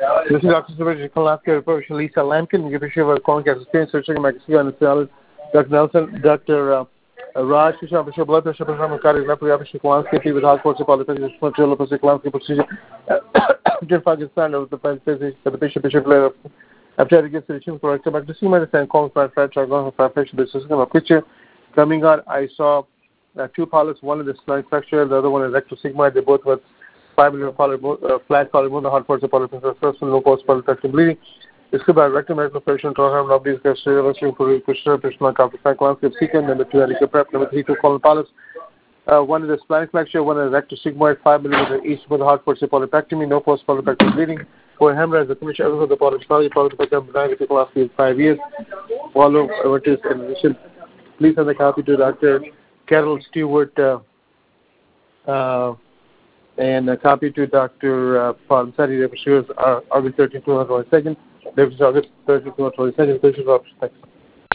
This is Dr. Subhash Kalaska, Professor Lisa Lampkin, give a share of colon cancer screening, searching Mexico and the Dr. Nelson, Dr. Raj, Bishop Blood Pressure, Cardiac Nephrology, Kalansky, with hot force of politics, Material Kalansky procedure, Jim Pakistan of the Physics, the Bishop Layer, after I get to the chief corrector, but to see my understand colon fracture, going for fracture, this is a picture coming out. I saw two polyps, one in the spine fracture, the other one is rectosigmoid. They both were 5 million flat collarbone, the hot force of polyps, first one, no post polypectin bleeding. इसके बाद rectum operation, program of these guys, for Krishna, after landscape sequence, number 2, helicopter prep, number 3, 2 colon polyps. One is a spine fracture, one is rectosigmoid, 5 millimeter each with hot force of polypectomy, no post polypectin bleeding. For hemorrhage, the commission of the polypectomy, benign last 5 years. Follow what is in addition. Please send a copy to Dr. Carol Stewart and a copy to Dr. Palmsari, August 13, 2022. August 13, 2022. Thanks.